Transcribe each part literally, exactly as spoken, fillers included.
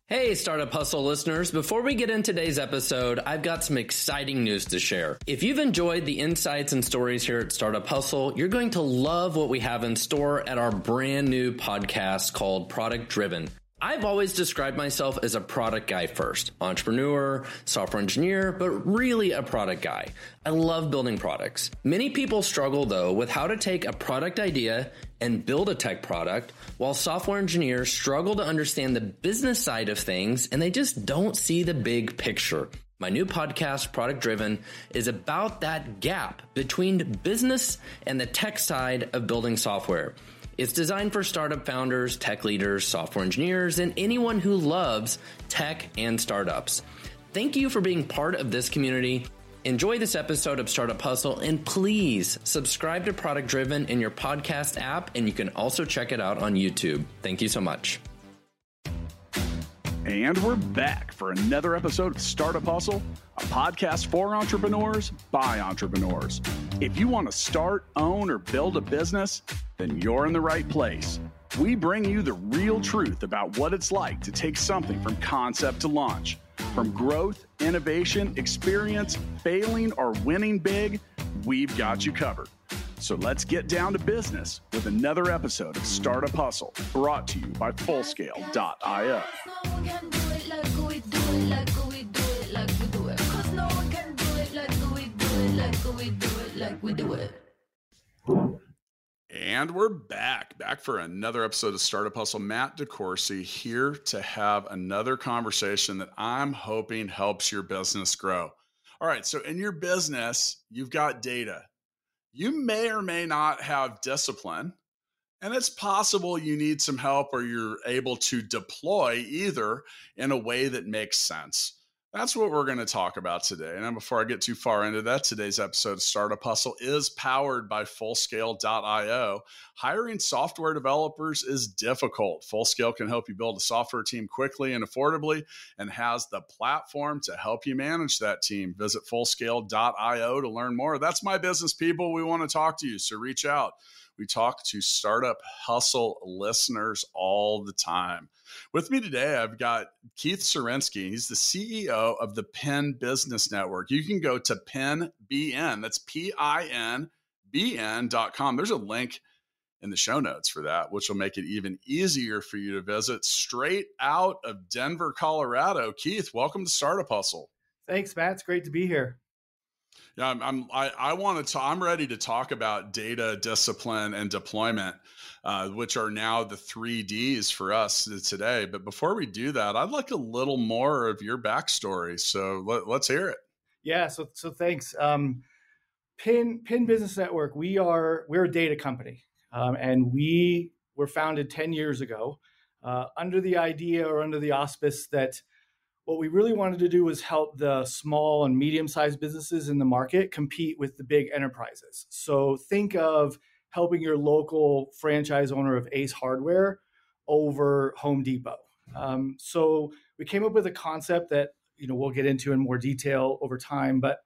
Hey, Startup Hustle listeners. Before we get into today's episode, I've got some exciting news to share. If you've enjoyed the insights and stories here at Startup Hustle, you're going to love what we have in store at our brand new podcast called Product Driven. I've always described myself as a product guy first, entrepreneur, software engineer, but really a product guy. I love building products. Many people struggle though with how to take a product idea and build a tech product, while software engineers struggle to understand the business side of things and they just don't see the big picture. My new podcast, Product Driven, is about that gap between business and the tech side of building software. It's designed for startup founders, tech leaders, software engineers, and anyone who loves tech and startups. Thank you for being part of this community. Enjoy this episode of Startup Hustle, and please subscribe to Product Driven in your podcast app, and you can also check it out on YouTube. Thank you so much. And we're back for another episode of Startup Hustle, a podcast for entrepreneurs by entrepreneurs. If you want to start, own, or build a business, then you're in the right place. We bring you the real truth about what it's like to take something from concept to launch. From growth, innovation, experience, failing, or winning big, we've got you covered. So let's get down to business with another episode of Startup Hustle, brought to you by Fullscale dot io. And we're back, back for another episode of Startup Hustle. Matt DeCoursey here to have another conversation that I'm hoping helps your business grow. All right, so in your business, you've got data. You may or may not have discipline, and it's possible you need some help or you're able to deploy either in a way that makes sense. That's what we're going to talk about today. And before I get too far into that, today's episode of Startup Hustle is powered by Fullscale dot io. Hiring software developers is difficult. Fullscale can help you build a software team quickly and affordably and has the platform to help you manage that team. Visit Fullscale dot io to learn more. That's my business, people. We want to talk to you, so reach out. We talk to Startup Hustle listeners all the time. With me today, I've got Keith Czerensky. He's the C E O of the Pin Business Network. You can go to Pin B N. That's P I N B N dot com. There's a link in the show notes for that, which will make it even easier for you to visit straight out of Denver, Colorado. Keith, welcome to Startup Hustle. Thanks, Matt. It's great to be here. Yeah, I'm, I'm I, I want to I'm ready to talk about data, discipline, and deployment, uh, which are now the three Ds for us today. But before we do that, I'd like a little more of your backstory. So let, let's hear it. Yeah. So so thanks. Um, Pin Pin Business Network. We are we're a data company, um, and we were founded ten years ago uh, under the idea or under the auspice that what we really wanted to do was help the small and medium-sized businesses in the market compete with the big enterprises. So think of helping your local franchise owner of Ace Hardware over Home Depot. Um, so we came up with a concept that, you know, we'll get into in more detail over time, but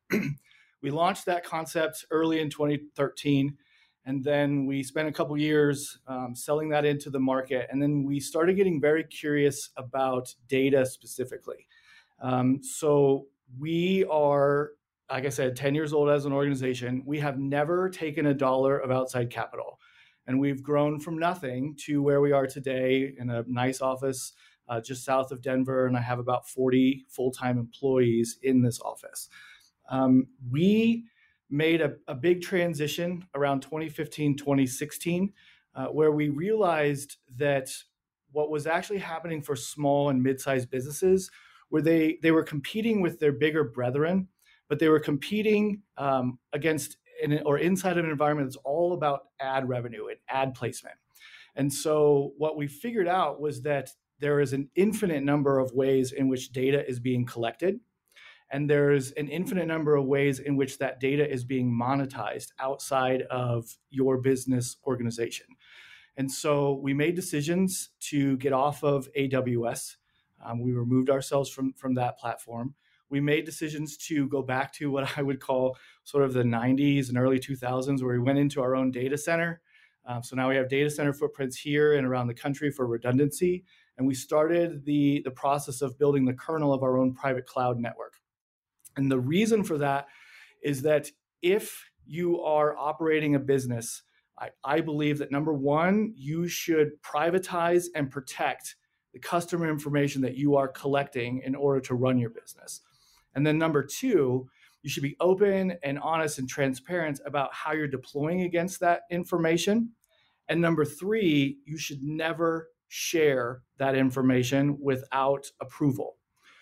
we launched that concept early in twenty thirteen. And then we spent a couple years um, selling that into the market. And then we started getting very curious about data specifically. Um, so we are, like I said, ten years old as an organization. We have never taken a dollar of outside capital. And we've grown from nothing to where we are today in a nice office uh, just south of Denver. And I have about forty full-time employees in this office. Um, we made a, a big transition around twenty fifteen, twenty sixteen, uh, where we realized that what was actually happening for small and mid-sized businesses, where they, they were competing with their bigger brethren, but they were competing um, against an, or inside of an environment that's all about ad revenue and ad placement. And so what we figured out was that there is an infinite number of ways in which data is being collected. And there's an infinite number of ways in which that data is being monetized outside of your business organization. And so we made decisions to get off of A W S. Um, we removed ourselves from, from that platform. We made decisions to go back to what I would call sort of the nineties and early two thousands, where we went into our own data center. Um, so now we have data center footprints here and around the country for redundancy. and we started the, the process of building the kernel of our own private cloud network. And the reason for that is that if you are operating a business, I, I believe that number one, you should privatize and protect the customer information that you are collecting in order to run your business. And then number two, you should be open and honest and transparent about how you're deploying against that information. And number three, you should never share that information without approval.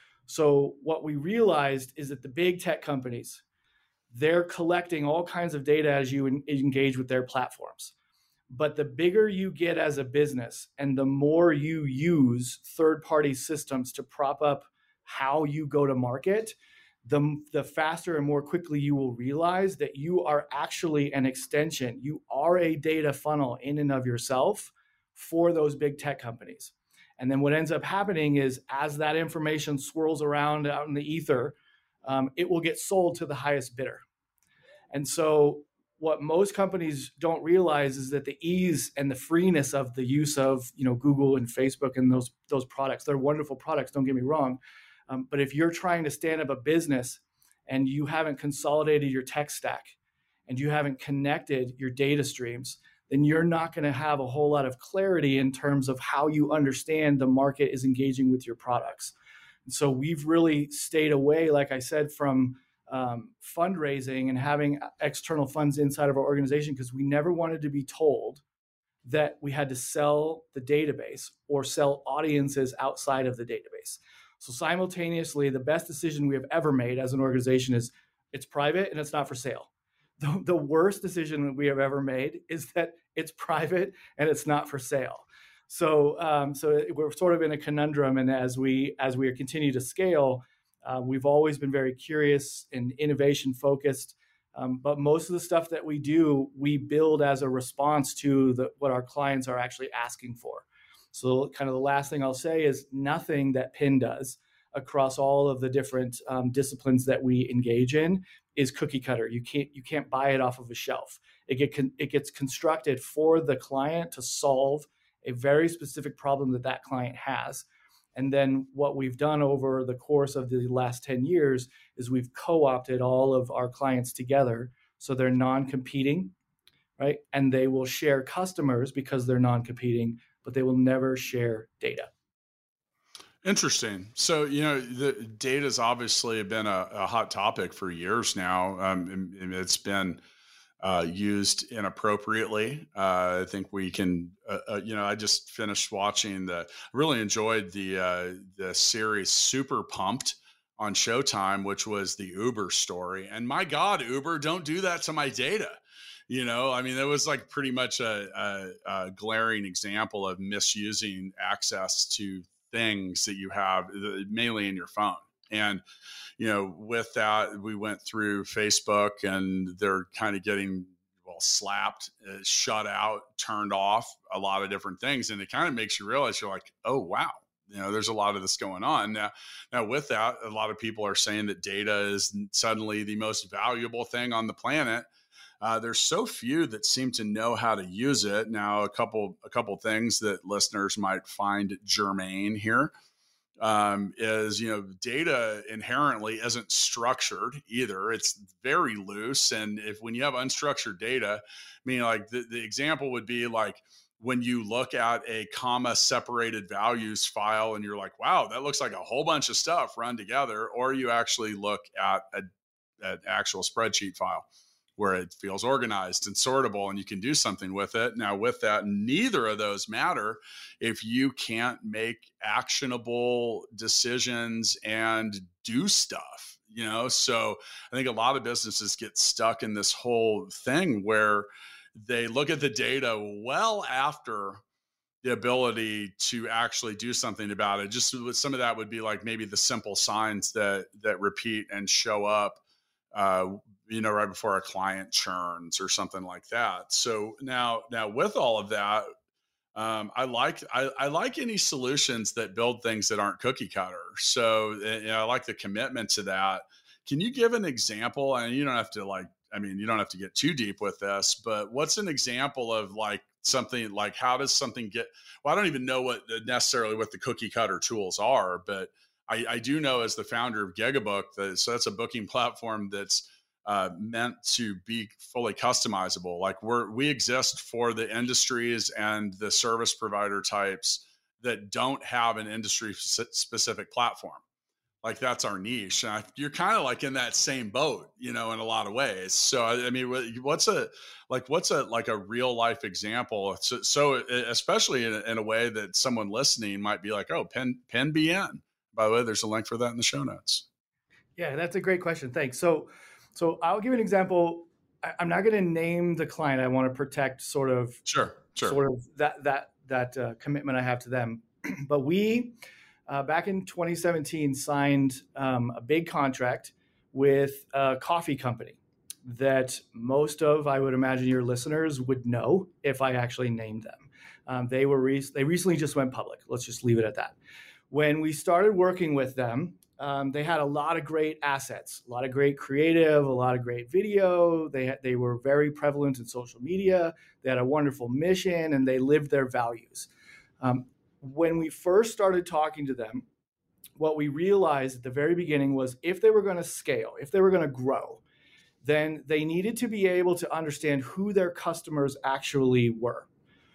So what we realized is that the big tech companies, they're collecting all kinds of data as you engage with their platforms. But the bigger you get as a business and the more you use third-party systems to prop up how you go to market, the, the faster and more quickly you will realize that you are actually an extension. You are a data funnel in and of yourself for those big tech companies. And then what ends up happening is as that information swirls around out in the ether, um, it will get sold to the highest bidder. And so what most companies don't realize is that the ease and the freeness of the use of, you know, Google and Facebook and those, those products, they're wonderful products, don't get me wrong. Um, but if you're trying to stand up a business and you haven't consolidated your tech stack and you haven't connected your data streams, then you're not going to have a whole lot of clarity in terms of how you understand the market is engaging with your products. And so we've really stayed away, like I said, from um, fundraising and having external funds inside of our organization because we never wanted to be told that we had to sell the database or sell audiences outside of the database. So simultaneously, the best decision we have ever made as an organization is it's private and it's not for sale. The, the worst decision that we have ever made is that it's private and it's not for sale. So, um, so we're sort of in a conundrum, and as we as we continue to scale, uh, we've always been very curious and innovation focused. Um, but most of the stuff that we do, we build as a response to the, what our clients are actually asking for. So, kind of the last thing I'll say is nothing that Pin does across all of the different um, disciplines that we engage in is cookie cutter. You can't you can't buy it off of a shelf. It get con- it gets constructed for the client to solve a very specific problem that that client has. And then what we've done over the course of the last ten years is we've co-opted all of our clients together so they're non-competing, right? And they will share customers because they're non-competing, but they will never share data. Interesting. So, you know, the data has obviously been a, a hot topic for years now. Um, and, and it's been uh, used inappropriately. Uh, I think we can, uh, uh, you know, I just finished watching the, really enjoyed the, uh, the series Super Pumped on Showtime, which was the Uber story. And my God, Uber, don't do that to my data. You know, I mean, it was like pretty much a, a, a glaring example of misusing access to things that you have mainly in your phone. And, you know, with that, we went through Facebook and they're kind of getting, well, slapped, uh, shut out, turned off, a lot of different things. And it kind of makes you realize you're like, oh, wow. You know, there's a lot of this going on now. Now, with that, a lot of people are saying that data is suddenly the most valuable thing on the planet. Uh, there's so few that seem to know how to use it. Now, a couple a couple things that listeners might find germane here um, is, you know, data inherently isn't structured either. It's very loose. And if when you have unstructured data, I mean, like the, the example would be like when you look at a comma separated values file and you're like, wow, that looks like a whole bunch of stuff run together. Or you actually look at a, an actual spreadsheet file where it feels organized and sortable and you can do something with it. Now, with that, neither of those matter if you can't make actionable decisions and do stuff, you know? So I think a lot of businesses get stuck in this whole thing where they look at the data well after the ability to actually do something about it. Just some of that would be like maybe the simple signs that, that repeat and show up, uh, you know, right before a client churns or something like that. So now, now with all of that, um, I like, I, I like any solutions that build things that aren't cookie cutter. So, you know, I like the commitment to that. Can you give an example? And you don't have to like, I mean, you don't have to get too deep with this, but what's an example of like something like, how does something get, well, I don't even know what necessarily what the cookie cutter tools are, but I, I do know as the founder of Gigabook, that, so that's a booking platform that's uh, meant to be fully customizable. Like we're, we exist for the industries and the service provider types that don't have an industry specific platform. Like that's our niche. And I, you're kind of like in that same boat, you know, in a lot of ways. So, I mean, what's a, like, what's a, like a real life example? So, so especially in a, in a way that someone listening might be like, oh, Pen, Pen B N. By the way, there's a link for that in the show notes. Yeah, that's a great question. Thanks. So, so I'll give you an example. I, I'm not going to name the client. I want to protect sort of, sure, sure. sort of that, that, that uh, commitment I have to them. But we, uh, back in twenty seventeen, signed um, a big contract with a coffee company that most of, I would imagine, your listeners would know if I actually named them. Um, they were re- they recently just went public. Let's just leave it at that. When we started working with them, um, they had a lot of great assets, a lot of great creative, a lot of great video. They had, they were very prevalent in social media. They had a wonderful mission, and they lived their values. Um, when we first started talking to them, what we realized at the very beginning was if they were going to scale, if they were going to grow, then they needed to be able to understand who their customers actually were.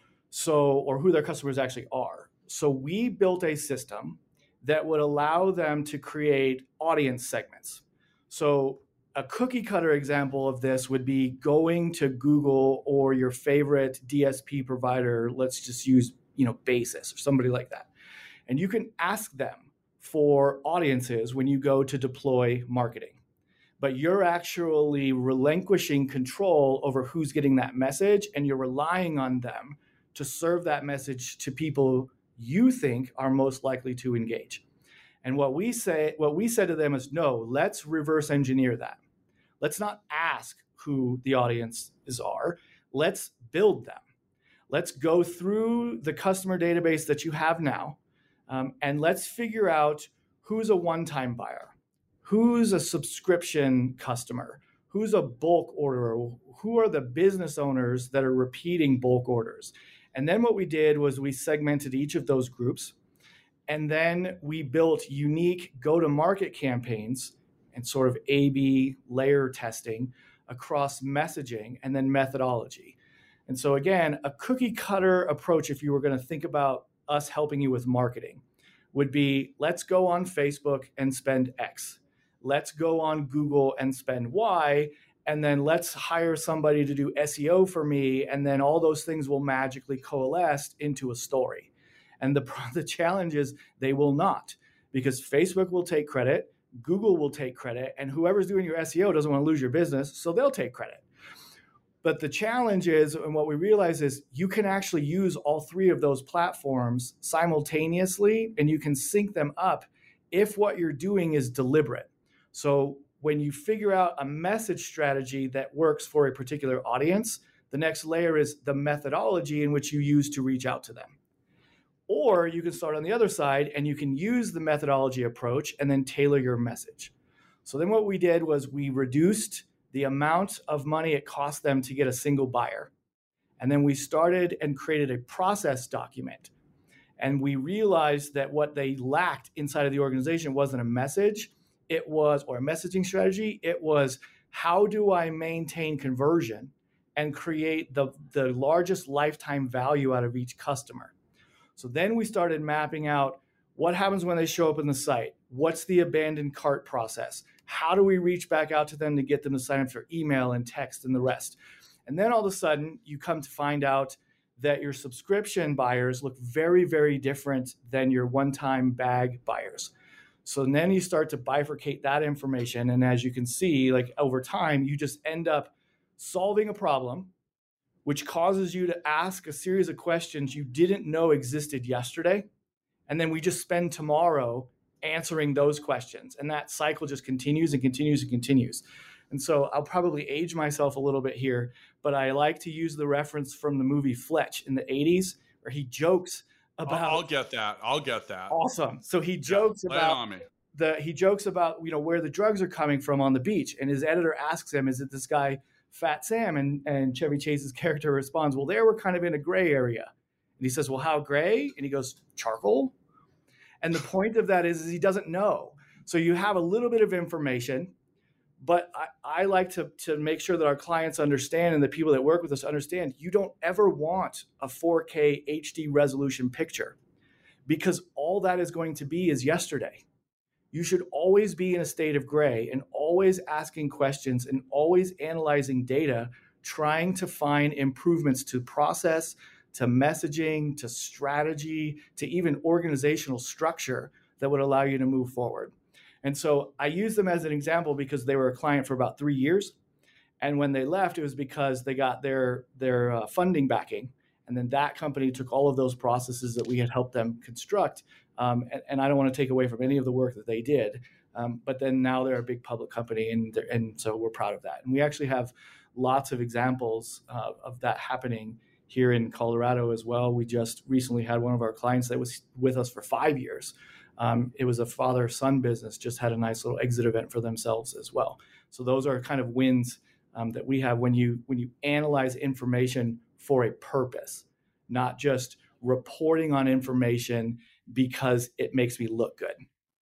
So, or who their customers actually are. So we built a system that would allow them to create audience segments. So a cookie cutter example of this would be going to Google or your favorite D S P provider. Let's just use, you know, Basis or somebody like that. And you can ask them for audiences when you go to deploy marketing. But you're actually relinquishing control over who's getting that message, and you're relying on them to serve that message to people you think are most likely to engage. And what we say, what we said to them is, no, let's reverse engineer that. Let's not ask who the audiences are. Let's build them. Let's go through the customer database that you have now, um, and let's figure out who's a one-time buyer, who's a subscription customer, who's a bulk orderer, who are the business owners that are repeating bulk orders. And then what we did was we segmented each of those groups, and then we built unique go-to-market campaigns and sort of A B layer testing across messaging and then methodology. And so again, a cookie cutter approach, if you were going to think about us helping you with marketing, would be let's go on Facebook and spend X. Let's go on Google and spend Y. And then let's hire somebody to do S E O for me. And then all those things will magically coalesce into a story. And the, the challenge is they will not, because Facebook will take credit, Google will take credit, and whoever's doing your S E O doesn't want to lose your business, so they'll take credit. But the challenge is, and what we realize is you can actually use all three of those platforms simultaneously, and you can sync them up if what you're doing is deliberate. So when you figure out a message strategy that works for a particular audience, the next layer is the methodology in which you use to reach out to them. Or you can start on the other side and you can use the methodology approach and then tailor your message. So then what we did was we reduced the amount of money it cost them to get a single buyer. And then we started and created a process document. And we realized that what they lacked inside of the organization wasn't a message, it was, or a messaging strategy, it was how do I maintain conversion and create the, the largest lifetime value out of each customer. So then we started mapping out what happens when they show up in the site. What's the abandoned cart process? How do we reach back out to them to get them to sign up for email and text and the rest? And then all of a sudden you come to find out that your subscription buyers look very, very different than your one-time bag buyers. So then you start to bifurcate that information. And as you can see, like over time, you just end up solving a problem, which causes you to ask a series of questions you didn't know existed yesterday. And then we just spend tomorrow answering those questions. And that cycle just continues and continues and continues. And so I'll probably age myself a little bit here, but I like to use the reference from the movie Fletch in the eighties, where he jokes about. I'll get that. I'll get that. Awesome. So he jokes yeah, about the he jokes about, you know, where the drugs are coming from on the beach. And his editor asks him, is it this guy Fat Sam, and, and Chevy Chase's character responds, well, there we're kind of in a gray area. And he says, well, how gray? And he goes, charcoal. And the point of that is, is he doesn't know. So you have a little bit of information, but I, I like to, to make sure that our clients understand and the people that work with us understand you don't ever want a four K H D resolution picture, because all that is going to be is yesterday. You should always be in a state of gray and always asking questions and always analyzing data, trying to find improvements to process, to messaging, to strategy, to even organizational structure that would allow you to move forward. And so I use them as an example because they were a client for about three years. And when they left, it was because they got their, their uh, funding backing. And then that company took all of those processes that we had helped them construct. Um, and, and I don't want to take away from any of the work that they did. Um, but then now they're a big public company, and, and so we're proud of that. And we actually have lots of examples uh, of that happening here in Colorado as well. We just recently had one of our clients that was with us for five years. Um, it was a father-son business, just had a nice little exit event for themselves as well. So those are kind of wins um, that we have when you when you analyze information for a purpose, not just reporting on information because it makes me look good.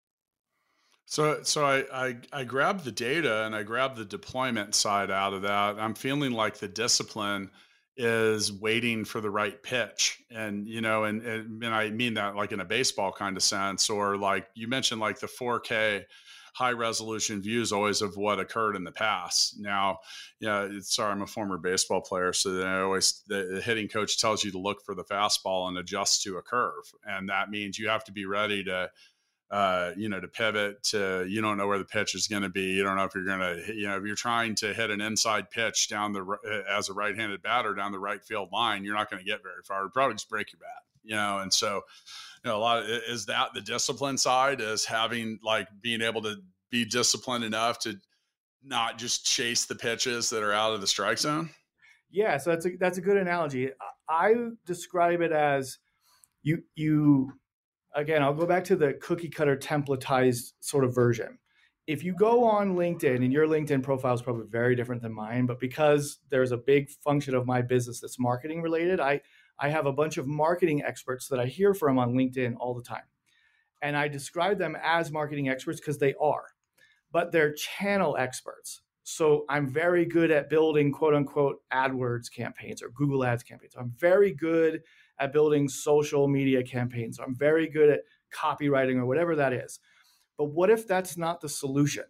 So, so I, I, I grabbed the data and I grabbed the deployment side out of that. I'm feeling like the discipline is waiting for the right pitch. And, you know, and, and, and I mean that like in a baseball kind of sense, or like you mentioned, like the four K high resolution views always of what occurred in the past. Now, yeah, it's, sorry, I'm a former baseball player. So then I always, the, the hitting coach tells you to look for the fastball and adjust to a curve. And that means you have to be ready to, uh, you know, to pivot to, you don't know where the pitch is going to be. You don't know if you're going to, you know, if you're trying to hit an inside pitch down the, as a right-handed batter down the right field line, you're not going to get very far. It'd probably just break your bat, you know? And so, you know, a lot of, is that the discipline side, is having, like, being able to be disciplined enough to not just chase the pitches that are out of the strike zone? Yeah. So that's a, that's a good analogy. I describe it as you, you, again, I'll go back to the cookie cutter templatized sort of version. If you go on LinkedIn, and your LinkedIn profile is probably very different than mine, but because there's a big function of my business that's marketing related, I, I have a bunch of marketing experts that I hear from on LinkedIn all the time. And I describe them as marketing experts because they are, but they're channel experts. So I'm very good at building quote unquote AdWords campaigns or Google Ads campaigns. I'm very good at building social media campaigns. I'm very good at copywriting or whatever that is. But what if that's not the solution?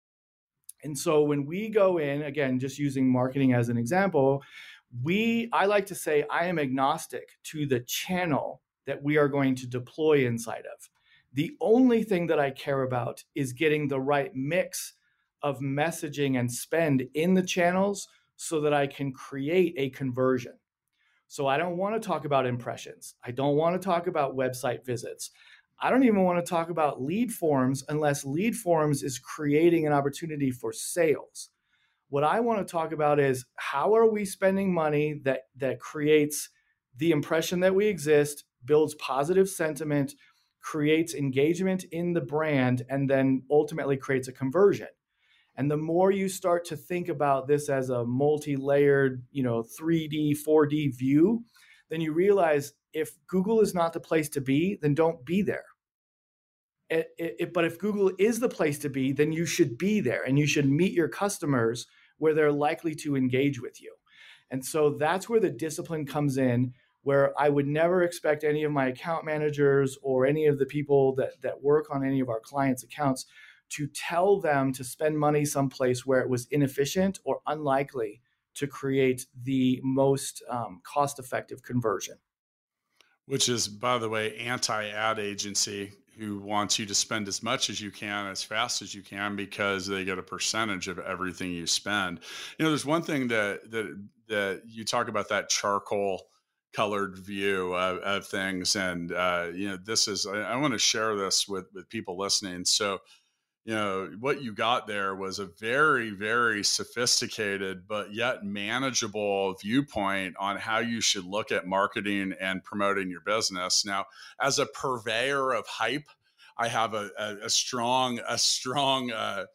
And so when we go in, again, just using marketing as an example, we, I like to say I am agnostic to the channel that we are going to deploy inside of. The only thing that I care about is getting the right mix of messaging and spend in the channels so that I can create a conversion. So I don't want to talk about impressions. I don't want to talk about website visits. I don't even want to talk about lead forms unless lead forms is creating an opportunity for sales. What I want to talk about is how are we spending money that, that creates the impression that we exist, builds positive sentiment, creates engagement in the brand, and then ultimately creates a conversion. And the more you start to think about this as a multi-layered, you know, three D, four D view, then you realize if Google is not the place to be, then don't be there. It, it, but if Google is the place to be, then you should be there, and you should meet your customers where they're likely to engage with you. And so that's where the discipline comes in, where I would never expect any of my account managers or any of the people that, that work on any of our clients' accounts to tell them to spend money someplace where it was inefficient or unlikely to create the most um, cost-effective conversion. Which is, by the way, anti-ad agency, who wants you to spend as much as you can, as fast as you can, because they get a percentage of everything you spend. You know, there's one thing that that that you talk about, that charcoal colored view of, of things, and uh, you know, this is I, I want to share this with with people listening. So, you know, what you got there was a very, very sophisticated but yet manageable viewpoint on how you should look at marketing and promoting your business. Now, as a purveyor of hype, I have a, a, a strong, a strong uh,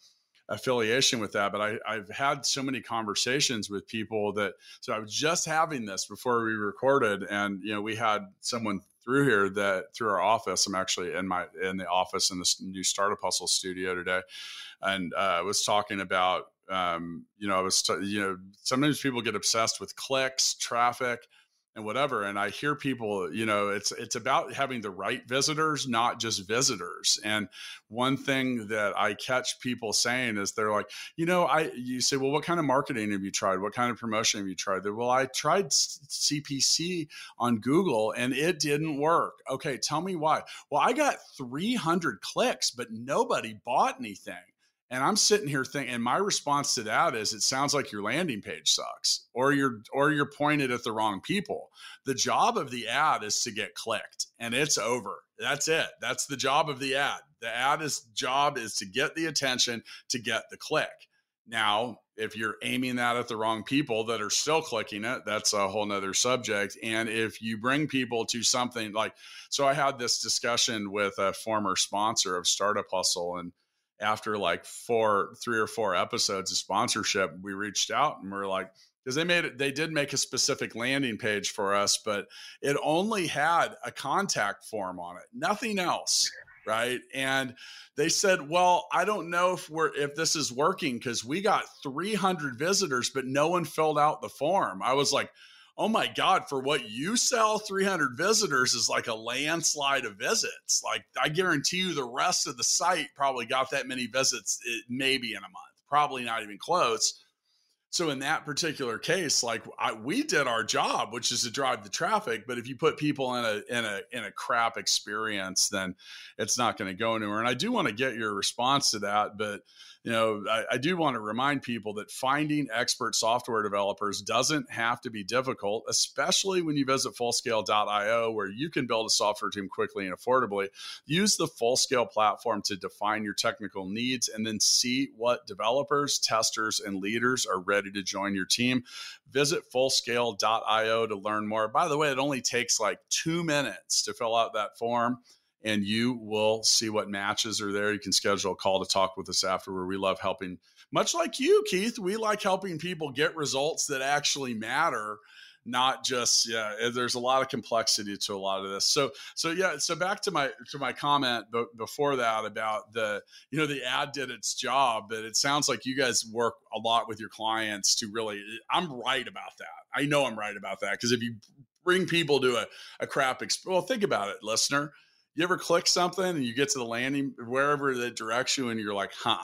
affiliation with that, but I, I've had so many conversations with people that, so I was just having this before we recorded, and, you know, we had someone through here that through our office, I'm actually in my, in the office in this new Startup Hustle studio today. And uh, I was talking about, um, you know, I was, t- you know, sometimes people get obsessed with clicks, traffic, and whatever. And I hear people, you know, it's, it's about having the right visitors, not just visitors. And one thing that I catch people saying is they're like, you know, I, you say, well, what kind of marketing have you tried? What kind of promotion have you tried? They're, well, I tried C P C on Google and it didn't work. Okay. Tell me why. Well, I got three hundred clicks, but nobody bought anything. And I'm sitting here thinking, and my response to that is, it sounds like your landing page sucks, or you're, or you're pointed at the wrong people. The job of the ad is to get clicked, and it's over. That's it. That's the job of the ad. The ad is job is to get the attention, to get the click. Now, if you're aiming that at the wrong people that are still clicking it, that's a whole nother subject. And if you bring people to something like, so I had this discussion with a former sponsor of Startup Hustle, and after like four, three or four episodes of sponsorship, we reached out and we're like, because they made it, they did make a specific landing page for us, but it only had a contact form on it, nothing else. Right. And they said, well, I don't know if we're, if this is working, because we got three hundred visitors, but no one filled out the form. I was like, oh my God, for what you sell, three hundred visitors is like a landslide of visits. Like, I guarantee you the rest of the site probably got that many visits, maybe in a month, probably not even close. So in that particular case, like I, we did our job, which is to drive the traffic. But if you put people in a, in a, in a crap experience, then it's not going to go anywhere. And I do want to get your response to that, but you know, I, I do want to remind people that finding expert software developers doesn't have to be difficult, especially when you visit fullscale dot io, where you can build a software team quickly and affordably. Use the Fullscale platform to define your technical needs and then see what developers, testers, and leaders are ready to join your team. Visit fullscale dot io to learn more. By the way, it only takes like two minutes to fill out that form, and you will see what matches are there. You can schedule a call to talk with us afterward. We love helping, much like you, Keith. We like helping people get results that actually matter, not just, yeah, there's a lot of complexity to a lot of this. So, so yeah, so back to my, to my comment b- before that about the, you know, the ad did its job, but it sounds like you guys work a lot with your clients to really, I'm right about that. I know I'm right about that. Because if you bring people to a, a crap, exp- well, think about it, listener. You ever click something and you get to the landing, wherever that directs you, and you're like, huh,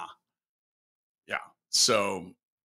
yeah. So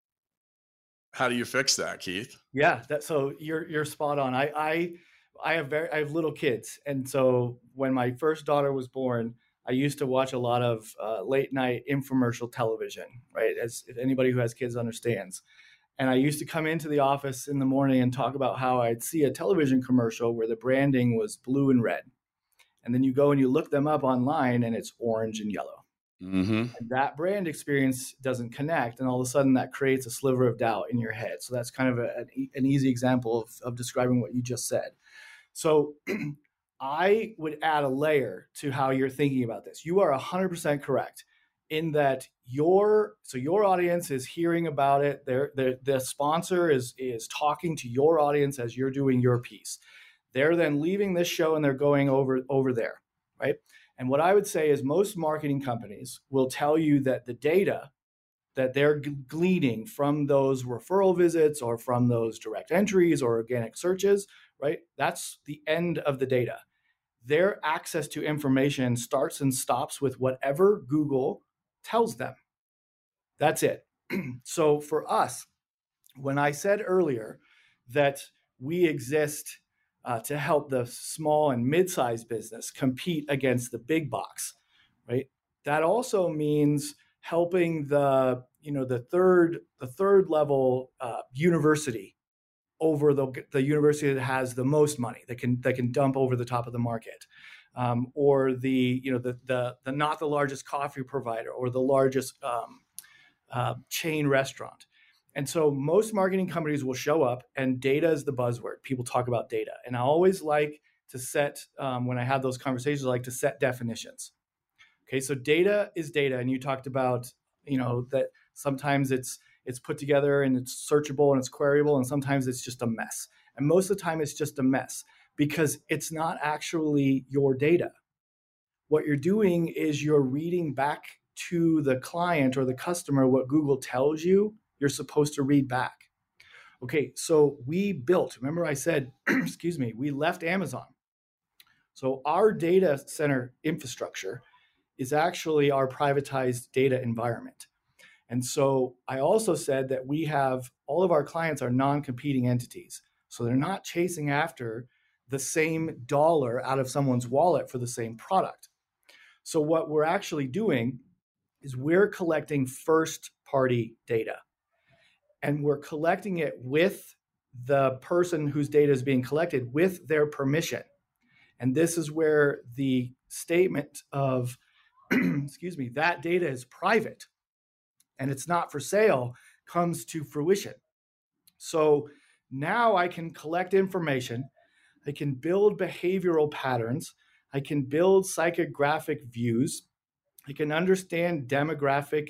how do you fix that, Keith? Yeah, that, so you're you're spot on. I I I have very I have little kids, and so when my first daughter was born, I used to watch a lot of uh, late night infomercial television, right? As if anybody who has kids understands. And I used to come into the office in the morning and talk about how I'd see a television commercial where the branding was blue and red. And then you go and you look them up online and it's orange and yellow. Mm-hmm. And that brand experience doesn't connect. And all of a sudden that creates a sliver of doubt in your head. So that's kind of a, an easy example of, of describing what you just said. So I would add a layer to how you're thinking about this. You are one hundred percent correct in that your, so your audience is hearing about it. They're, they're, the sponsor is, is talking to your audience as you're doing your piece. They're then leaving this show and they're going over, over there, right? And what I would say is most marketing companies will tell you that the data that they're gleaning from those referral visits or from those direct entries or organic searches, right? That's the end of the data. Their access to information starts and stops with whatever Google tells them. That's it. So for us, when I said earlier that we exist Uh, to help the small and mid-sized business compete against the big box, right? That also means helping the, you know, the third, the third level uh, university over the the university that has the most money, that can that can dump over the top of the market, um, or the, you know, the the the not the largest coffee provider or the largest um, uh, chain restaurant. And so most marketing companies will show up and data is the buzzword. People talk about data. And I always like to set, um, when I have those conversations, I like to set definitions. Okay, so data is data. And you talked about you know, that sometimes it's it's put together and it's searchable and it's queryable, and sometimes it's just a mess. And most of the time it's just a mess because it's not actually your data. What you're doing is you're reading back to the client or the customer what Google tells you you're supposed to read back. Okay, so we built, remember I said, excuse me, we left Amazon. So our data center infrastructure is actually our privatized data environment. And so I also said that we have, all of our clients are non-competing entities. So they're not chasing after the same dollar out of someone's wallet for the same product. So what we're actually doing is we're collecting first-party data. And we're collecting it with the person whose data is being collected with their permission. And this is where the statement of, excuse me, that data is private and it's not for sale comes to fruition. So now I can collect information, I can build behavioral patterns, I can build psychographic views, I can understand demographic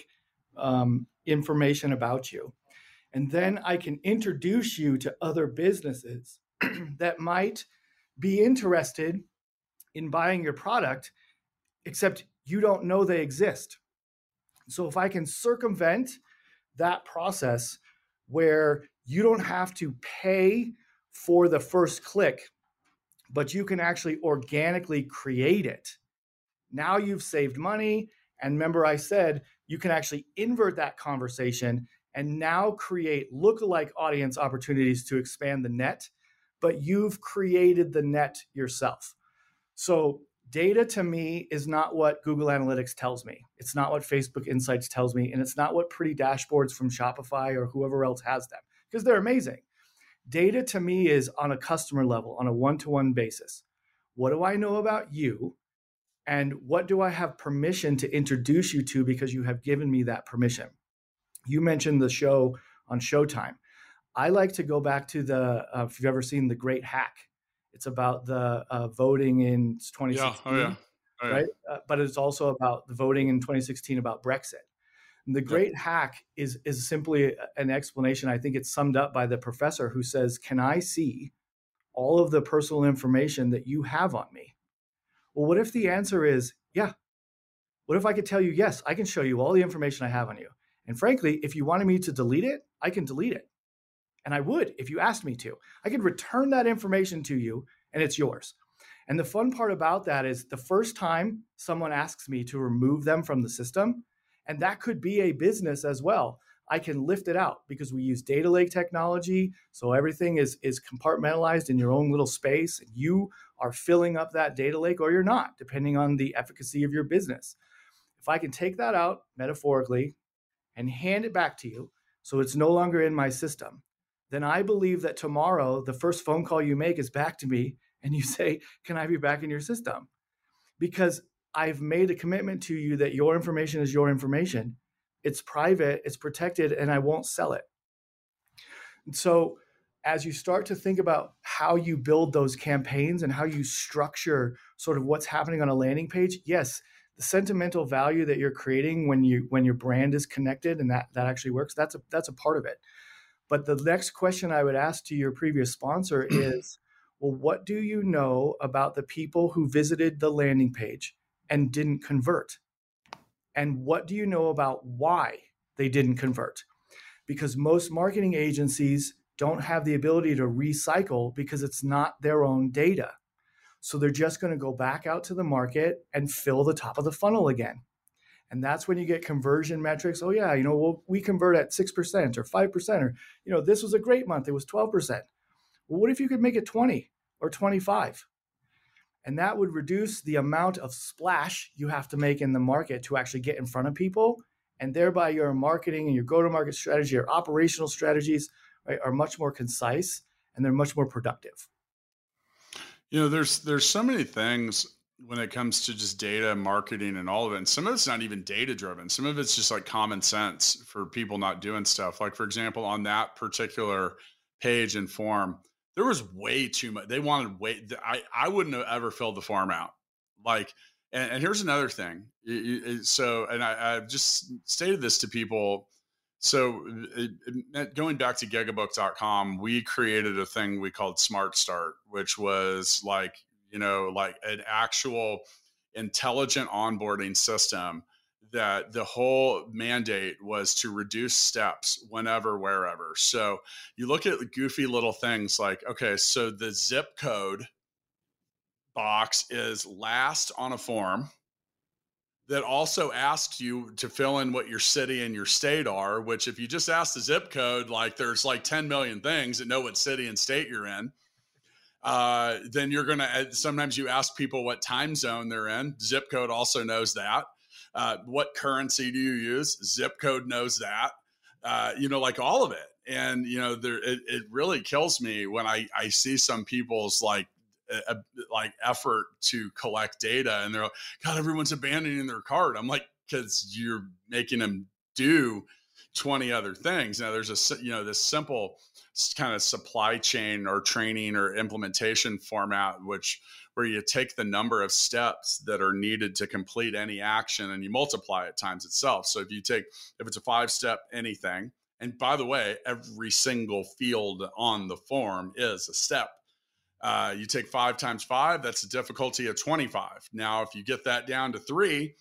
um, information about you. And then I can introduce you to other businesses that might be interested in buying your product, except you don't know they exist. So if I can circumvent that process where you don't have to pay for the first click, but you can actually organically create it, now you've saved money. And remember I said, you can actually invert that conversation and now create lookalike audience opportunities to expand the net, but you've created the net yourself. So data to me is not what Google Analytics tells me. It's not what Facebook Insights tells me, and it's not what pretty dashboards from Shopify or whoever else has them, because they're amazing. Data to me is on a customer level, on a one-to-one basis. What do I know about you? And what do I have permission to introduce you to because you have given me that permission? You mentioned the show on Showtime. I like to go back to the, uh, if you've ever seen The Great Hack, it's about the uh, voting in twenty sixteen, yeah. Oh, yeah. Oh, yeah. right? Uh, but it's also about the voting in twenty sixteen about Brexit. And the Great yeah. Hack is, is simply an explanation. I think it's summed up by the professor who says, can I see all of the personal information that you have on me? Well, what if the answer is, yeah. What if I could tell you, yes, I can show you all the information I have on you. And frankly, if you wanted me to delete it, I can delete it. And I would if you asked me to. I could return that information to you and it's yours. And the fun part about that is the first time someone asks me to remove them from the system, and that could be a business as well, I can lift it out because we use data lake technology. So everything is, is compartmentalized in your own little space. And you are filling up that data lake or you're not, depending on the efficacy of your business. If I can take that out metaphorically and hand it back to you so it's no longer in my system, then I believe that tomorrow the first phone call you make is back to me and you say, can I be back in your system? Because I've made a commitment to you that your information is your information. It's private, it's protected, and I won't sell it. And so as you start to think about how you build those campaigns and how you structure sort of what's happening on a landing page, yes, the sentimental value that you're creating when you when your brand is connected and that, that actually works, that's a that's a part of it. But the next question I would ask to your previous sponsor is, well, what do you know about the people who visited the landing page and didn't convert? And what do you know about why they didn't convert? Because most marketing agencies don't have the ability to recycle because it's not their own data. So they're just going to go back out to the market and fill the top of the funnel again. And that's when you get conversion metrics. Oh yeah, you know, well, we convert at six percent or five percent, or, you know, this was a great month. It was twelve percent. Well, what if you could make it twenty or twenty-five? And that would reduce the amount of splash you have to make in the market to actually get in front of people. And thereby your marketing and your go-to-market strategy, your operational strategies, right, are much more concise and they're much more productive. You know, there's there's so many things when it comes to just data, marketing, and all of it. And some of it's not even data driven. Some of it's just like common sense for people not doing stuff. Like, for example, on that particular page and form, there was way too much. They wanted way, I, I wouldn't have ever filled the form out. Like, And, and here's another thing. You, you, so, and I, I've just stated this to people. So it, it, going back to gigabook dot com, we created a thing we called Smart Start, which was like, you know, like an actual intelligent onboarding system that the whole mandate was to reduce steps whenever, wherever. So you look at goofy little things like, okay, so the zip code box is last on a form that also asks you to fill in what your city and your state are, which if you just ask the zip code, like there's like ten million things that know what city and state you're in. Uh, then you're going to, sometimes you ask people what time zone they're in. Zip code also knows that. Uh, what currency do you use? Zip code knows that. Uh, you know, like all of it. And, you know, there, it, it really kills me when I, I see some people's like, a, like effort to collect data and they're like, God, everyone's abandoning their cart. I'm like, because you're making them do twenty other things. Now there's a, you know, this simple kind of supply chain or training or implementation format, which where you take the number of steps that are needed to complete any action and you multiply it times itself. So if you take, if it's a five step anything, and by the way, every single field on the form is a step. Uh, you take five times five, that's a difficulty of twenty-five. Now, if you get that down to three,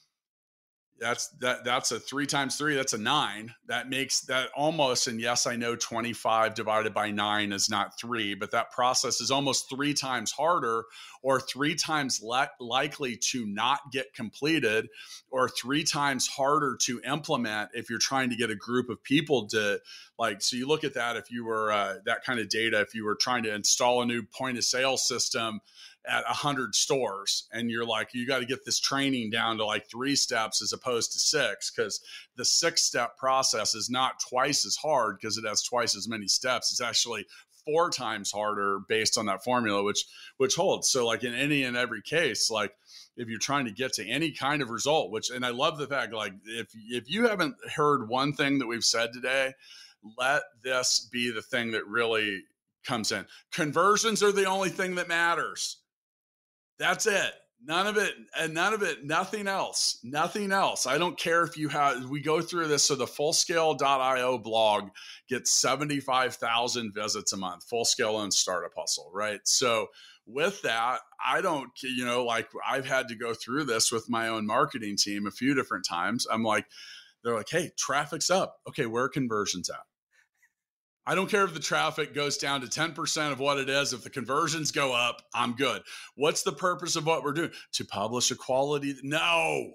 that's that that's a three times three, that's a nine. That makes that almost, and yes, I know twenty-five divided by nine is not three, but that process is almost three times harder or three times le- likely to not get completed or three times harder to implement if you're trying to get a group of people to like, so you look at that, if you were uh, that kind of data, if you were trying to install a new point of sale system at a hundred stores and you're like, you got to get this training down to like three steps as opposed to six, because the six step process is not twice as hard because it has twice as many steps. It's actually four times harder based on that formula, which, which holds. So like in any and every case, like if you're trying to get to any kind of result, which, and I love the fact, like if, if you haven't heard one thing that we've said today, let this be the thing that really comes in. Conversions are the only thing that matters. That's it. None of it, and none of it, nothing else, nothing else. I don't care if you have, we go through this. So the fullscale dot io blog gets seventy-five thousand visits a month, Fullscale owns Startup Hustle, right? So with that, I don't, you know, like I've had to go through this with my own marketing team a few different times. I'm like, they're like, hey, traffic's up. Okay, where are conversions at? I don't care if the traffic goes down to ten percent of what it is. If the conversions go up, I'm good. What's the purpose of what we're doing? To publish a quality? No,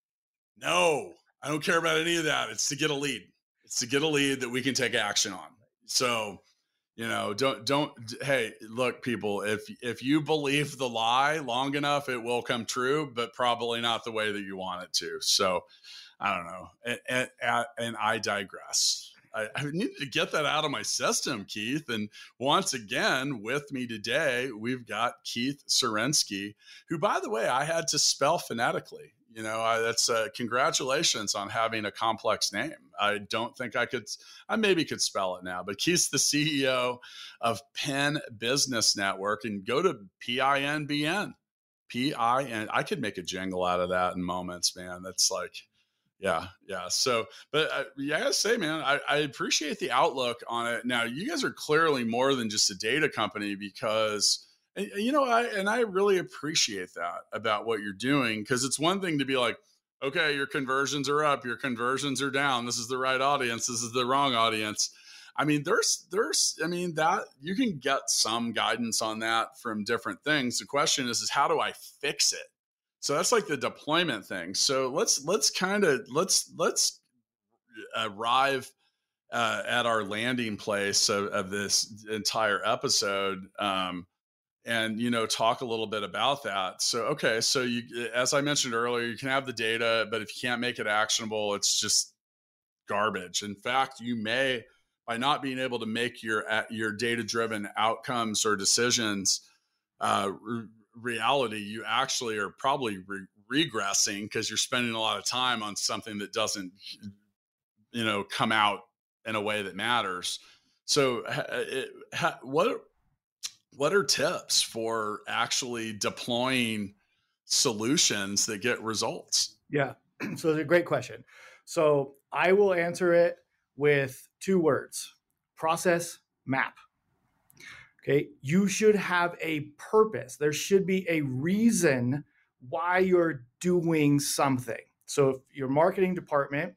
no, I don't care about any of that. It's to get a lead. It's to get a lead that we can take action on. So, you know, don't, don't, hey, look, people, if, if you believe the lie long enough, it will come true, but probably not the way that you want it to. So I don't know. And, and, and I digress. I, I needed to get that out of my system, Keith. And once again, with me today, we've got Keith Surensky, who, by the way, I had to spell phonetically. You know, I, that's uh, congratulations on having a complex name. I don't think I could, I maybe could spell it now, but Keith's the C E O of Pin Business Network, and go to P I N B N. P I N. I could make a jingle out of that in moments, man. That's like, Yeah. Yeah. So, but uh, yeah, I gotta say, man, I, I appreciate the outlook on it. Now, you guys are clearly more than just a data company because, and, you know, I, and I really appreciate that about what you're doing. Cause it's one thing to be like, okay, your conversions are up, your conversions are down. This is the right audience. This is the wrong audience. I mean, there's, there's, I mean, that you can get some guidance on that from different things. The question is, is how do I fix it? So that's like the deployment thing. So let's let's kind of let's let's arrive uh, at our landing place of, of this entire episode, um, and you know talk a little bit about that. So okay, so you, as I mentioned earlier, you can have the data, but if you can't make it actionable, it's just garbage. In fact, you may, by not being able to make your your data driven outcomes or decisions. Uh, reality, you actually are probably re- regressing because you're spending a lot of time on something that doesn't, you know, come out in a way that matters. So it, what, what are tips for actually deploying solutions that get results? Yeah. So it's a great question. So I will answer it with two words: process map. Okay. You should have a purpose. There should be a reason why you're doing something. So if your marketing department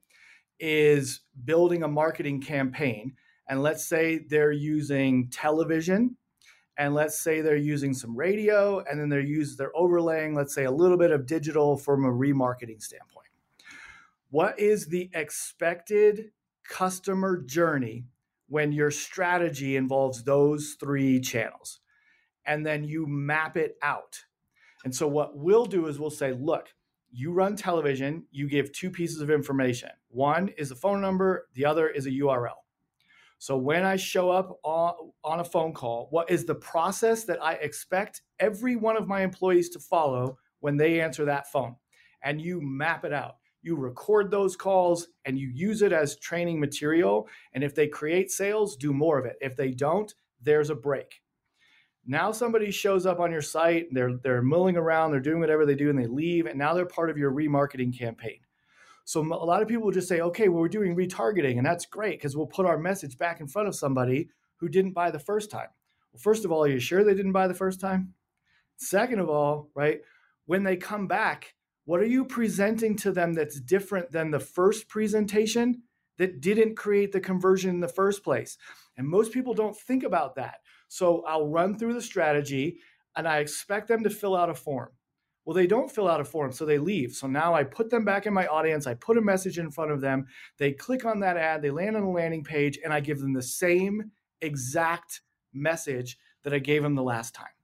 is building a marketing campaign, and let's say they're using television, and let's say they're using some radio, and then they're using, they're overlaying, let's say, a little bit of digital from a remarketing standpoint. What is the expected customer journey when your strategy involves those three channels? And then you map it out. And so what we'll do is we'll say, look, you run television, you give two pieces of information. One is a phone number, the other is a U R L. So when I show up on, on a phone call, what is the process that I expect every one of my employees to follow when they answer that phone? And you map it out. You record those calls and you use it as training material. And if they create sales, do more of it. If they don't, there's a break. Now somebody shows up on your site, they're they're milling around, they're doing whatever they do, and they leave, and now they're part of your remarketing campaign. So a lot of people will just say, okay, well, we're doing retargeting, and that's great because we'll put our message back in front of somebody who didn't buy the first time. Well, first of all, are you sure they didn't buy the first time? Second of all, right, when they come back, what are you presenting to them that's different than the first presentation that didn't create the conversion in the first place? And most people don't think about that. So I'll run through the strategy and I expect them to fill out a form. Well, they don't fill out a form, so they leave. So now I put them back in my audience. I put a message in front of them. They click on that ad. They land on a landing page, and I give them the same exact message that I gave them the last time.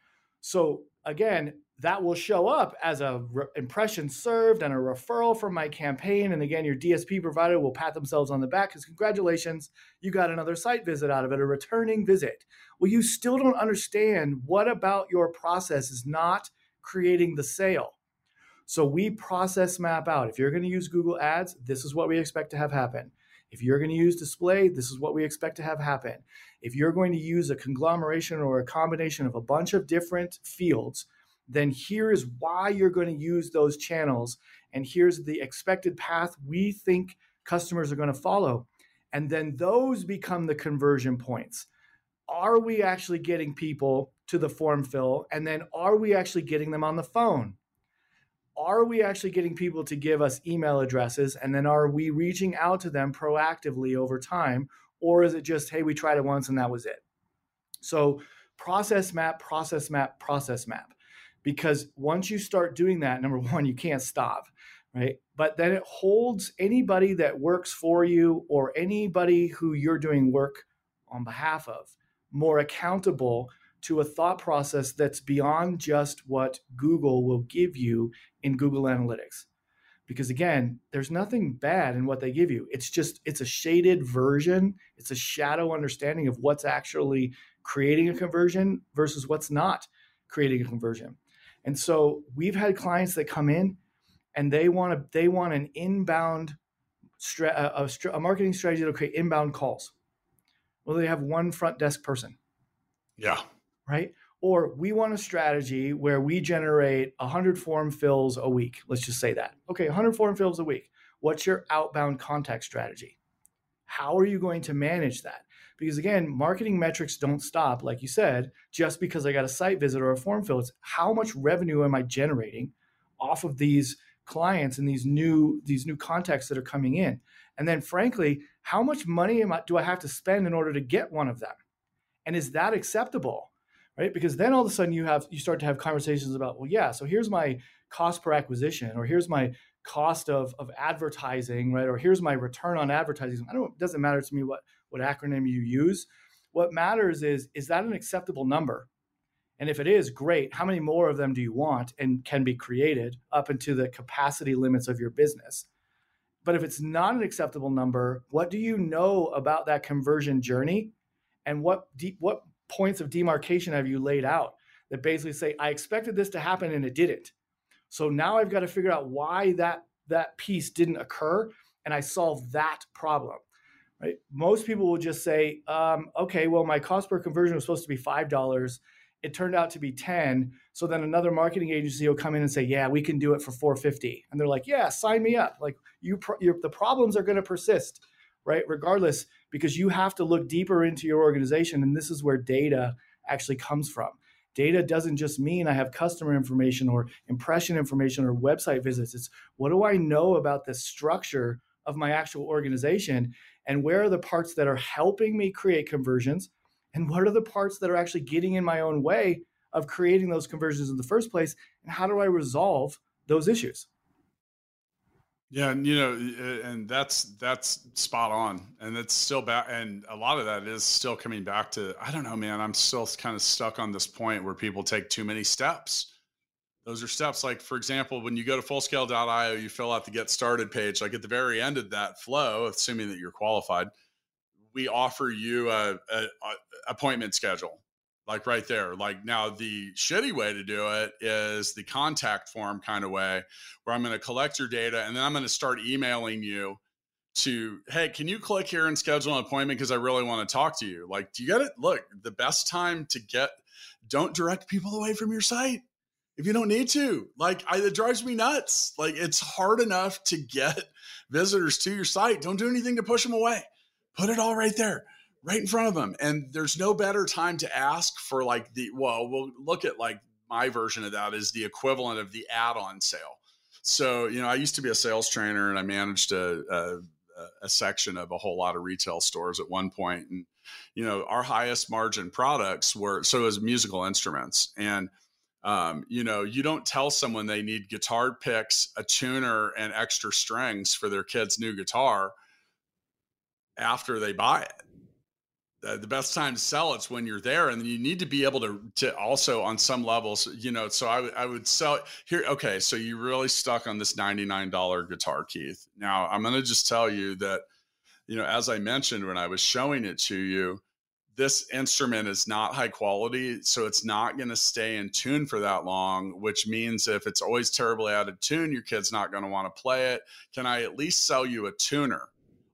So again, that will show up as a re- impression served and a referral from my campaign. And again, your D S P provider will pat themselves on the back because congratulations, you got another site visit out of it, a returning visit. Well, you still don't understand what about your process is not creating the sale. So we process map out. If you're going to use Google Ads, this is what we expect to have happen. If you're going to use display, this is what we expect to have happen. If you're going to use a conglomeration or a combination of a bunch of different fields, then here is why you're going to use those channels. And here's the expected path we think customers are going to follow. And then those become the conversion points. Are we actually getting people to the form fill? And then are we actually getting them on the phone? Are we actually getting people to give us email addresses? And then are we reaching out to them proactively over time? Or is it just, hey, we tried it once and that was it? So process map, process map, process map. Because once you start doing that, number one, you can't stop, right? But then it holds anybody that works for you or anybody who you're doing work on behalf of more accountable to a thought process that's beyond just what Google will give you in Google Analytics. Because again, there's nothing bad in what they give you. It's just, it's a shaded version. It's a shadow understanding of what's actually creating a conversion versus what's not creating a conversion. And so we've had clients that come in and they want to, they want an inbound, stra- a, a marketing strategy that'll create inbound calls. Well, they have one front desk person. Yeah. Right? Or we want a strategy where we generate one hundred form fills a week. Let's just say that. Okay, one hundred form fills a week. What's your outbound contact strategy? How are you going to manage that? Because again, marketing metrics don't stop, like you said, just because I got a site visit or a form fill. It's how much revenue am I generating off of these clients and these new these new contacts that are coming in? And then frankly, how much money am I, do I have to spend in order to get one of them? And is that acceptable? Right? Because then all of a sudden you have you start to have conversations about, well, yeah, so here's my cost per acquisition, or here's my cost of, of advertising, right? Or here's my return on advertising. I don't, it doesn't matter to me what, what acronym you use. What matters is, is that an acceptable number? And if it is, great. How many more of them do you want and can be created up into the capacity limits of your business? But if it's not an acceptable number, what do you know about that conversion journey? And what de- what points of demarcation have you laid out that basically say, I expected this to happen and it didn't. So now I've got to figure out why that, that piece didn't occur, and I solve that problem, right? Most people will just say, um, okay, well, my cost per conversion was supposed to be five dollars, It turned out to be ten. So then another marketing agency will come in and say, yeah, we can do it for four hundred fifty dollars. And they're like, yeah, sign me up. Like you, you're, the problems are going to persist, right? Regardless, because you have to look deeper into your organization. And this is where data actually comes from. Data doesn't just mean I have customer information or impression information or website visits. It's what do I know about the structure of my actual organization, and where are the parts that are helping me create conversions, and what are the parts that are actually getting in my own way of creating those conversions in the first place, and how do I resolve those issues? Yeah, and you know, and that's that's spot on, and it's still back, and a lot of that is still coming back to, I don't know, man, I'm still kind of stuck on this point where people take too many steps. Those are steps like, for example, when you go to fullscale dot io, you fill out the get started page. Like at the very end of that flow, assuming that you're qualified, we offer you a, a, a appointment schedule. Like right there. Like now the shitty way to do it is the contact form kind of way, where I'm going to collect your data and then I'm going to start emailing you to, hey, can you click here and schedule an appointment? Because I really want to talk to you. Like, do you get it? Look, the best time to get, don't direct people away from your site if you don't need to. Like, I, it drives me nuts. Like, it's hard enough to get visitors to your site. Don't do anything to push them away. Put it all right there, right in front of them. And there's no better time to ask for like the, well, we'll look at like my version of that is the equivalent of the add-on sale. So, you know, I used to be a sales trainer and I managed a, a, a section of a whole lot of retail stores at one point. And, you know, our highest margin products were, so as musical instruments. And, um, you know, you don't tell someone they need guitar picks, a tuner, and extra strings for their kid's new guitar after they buy it. Uh, the best time to sell it's when you're there, and you need to be able to to also on some levels, you know. So I, I would sell here. Okay, so you really stuck on this ninety-nine dollar guitar, Keith. Now I'm going to just tell you that, you know, as I mentioned when I was showing it to you, this instrument is not high quality, so it's not going to stay in tune for that long. Which means if it's always terribly out of tune, your kid's not going to want to play it. Can I at least sell you a tuner?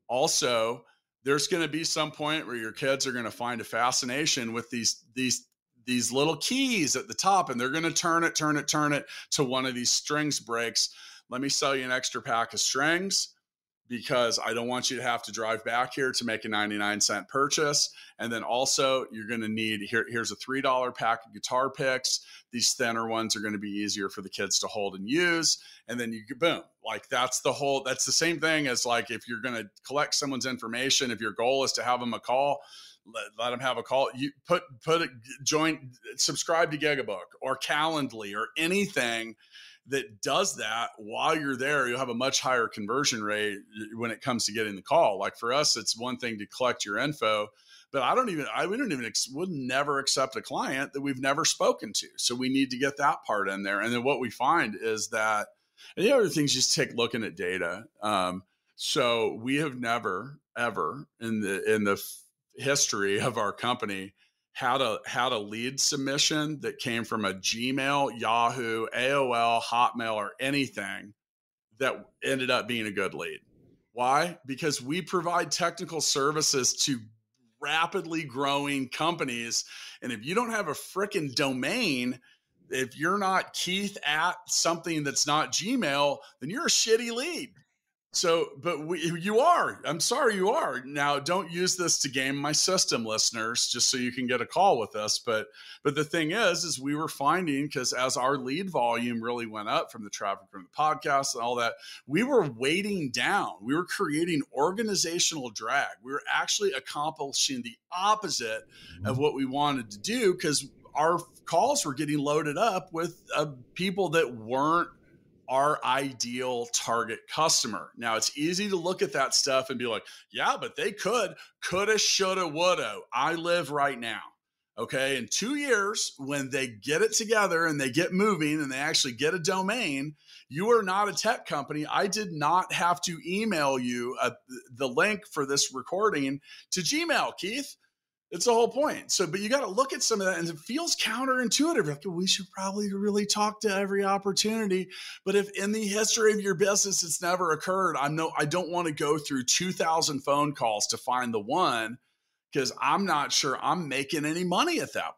Also, there's going to be some point where your kids are going to find a fascination with these, these, these little keys at the top, and they're going to turn it, turn it, turn it to one of these strings breaks. Let me sell you an extra pack of strings because I don't want you to have to drive back here to make a ninety-nine cent purchase. And then also you're going to need, here, here's a three dollar pack of guitar picks. These thinner ones are going to be easier for the kids to hold and use. And then you boom, like that's the whole, that's the same thing as like, if you're going to collect someone's information, if your goal is to have them a call, let, let them have a call. You put, put a join, subscribe to Gigabook or Calendly or anything that does that while you're there. You'll have a much higher conversion rate when it comes to getting the call. Like for us, it's one thing to collect your info, but I don't even, I we don't even, would never accept a client that we've never spoken to. So we need to get that part in there. And then what we find is that, and the other things, just take looking at data. Um, so we have never, ever in the, in the f- history of our company had a, had a lead submission that came from a Gmail, Yahoo, A O L, Hotmail, or anything that ended up being a good lead. Why? Because we provide technical services to rapidly growing companies. And if you don't have a frickin' domain, if you're not Keith at something that's not Gmail, then you're a shitty lead. So, but we, you are, I'm sorry you are. Now, don't use this to game my system, listeners, just so you can get a call with us. But, but the thing is, is we were finding, because as our lead volume really went up from the traffic from the podcast and all that, we were weighting down. We were creating organizational drag. We were actually accomplishing the opposite of what we wanted to do, because our calls were getting loaded up with uh, people that weren't our ideal target customer. Now, it's easy to look at that stuff and be like, yeah, but they could, coulda, shoulda, woulda. I live right now. Okay. In two years, when they get it together and they get moving and they actually get a domain, you are not a tech company. I did not have to email you a, the link for this recording to Gmail, Keith. It's the whole point. So, but you got to look at some of that, and it feels counterintuitive. Like, we should probably really talk to every opportunity. But if in the history of your business it's never occurred, I know I don't want to go through two thousand phone calls to find the one, because I'm not sure I'm making any money at that point.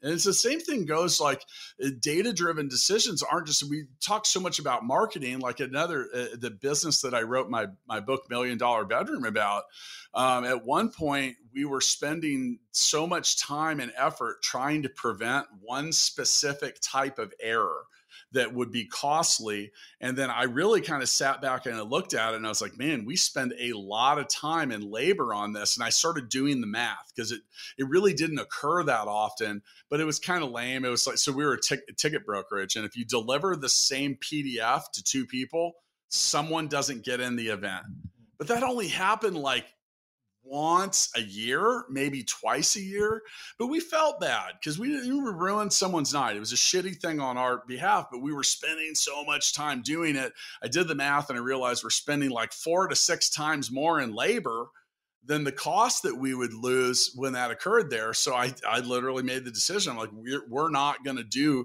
And it's the same thing goes like data-driven decisions aren't just, we talk so much about marketing, like another, uh, the business that I wrote my, my book, Million Dollar Bedroom about. Um, at one point we were spending so much time and effort trying to prevent one specific type of error that would be costly. And then I really kind of sat back and I looked at it and I was like, man, we spend a lot of time and labor on this. And I started doing the math because it, it really didn't occur that often, but it was kind of lame. It was like, so we were a t- ticket brokerage. And if you deliver the same P D F to two people, someone doesn't get in the event. But that only happened like once a year, maybe twice a year, but we felt bad because we didn't we ruin someone's night. It was a shitty thing on our behalf, but we were spending so much time doing it. I did the math and I realized we're spending like four to six times more in labor than the cost that we would lose when that occurred there. So I, I literally made the decision. I'm like, we're, we're not going to do